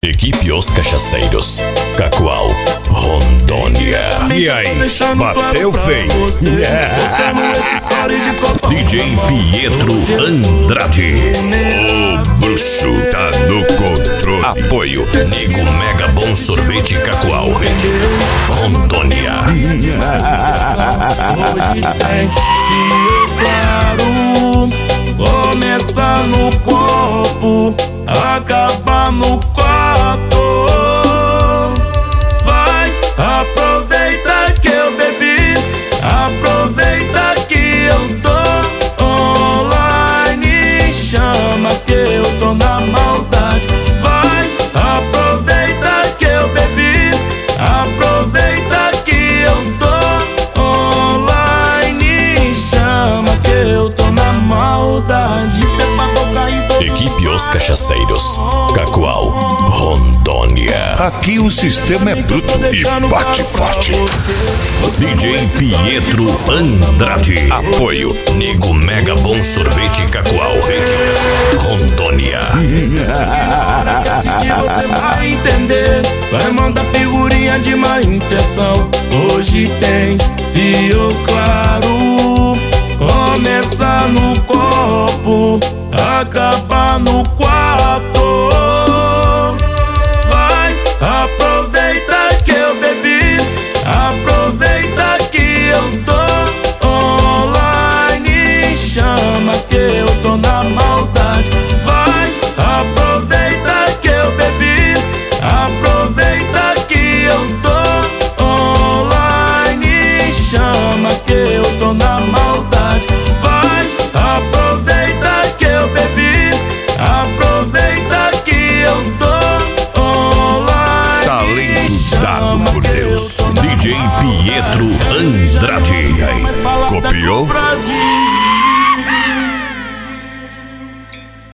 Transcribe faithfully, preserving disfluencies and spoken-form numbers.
Equipe Os Cachaceiros, Cacoal, Rondônia. E aí, bateu feio? D J Pietro Andrade. O bruxo tá no controle. Apoio Nego Mega Bom Sorvete Cacoal, Rondônia. Hoje tem, se eu claro, começa no copo, acaba no quarto. Vai, aproveita que eu bebi, aproveita que eu tô online, chama que eu tô na maldade. Vai, aproveita que eu bebi, aproveita que eu tô online, chama que eu tô na maldade. Isso é pra tocar e tocar. Equipe Os Cachaceiros, Cacoal, Rondônia. Aqui o sistema é bruto e bate forte. D J Pietro Andrade. Apoio Nego Mega Bom Sorvete Cacoal, Rondônia. Assistir você vai entender, vai mandar figurinha de má intenção. Hoje tem, se eu claro, começa no copo, acaba no quarto. Vai, aproveita que eu bebi, aproveita que eu tô online, chama que eu tô na maldade. Vai, aproveita que eu bebi, aproveita que eu tô online, chama que eu tô na maldade. Vai, aproveita que eu bebi, aproveita que eu tô online. Talento dado por Deus. D J Pietro Andrade. E aí, copiou? Brasil.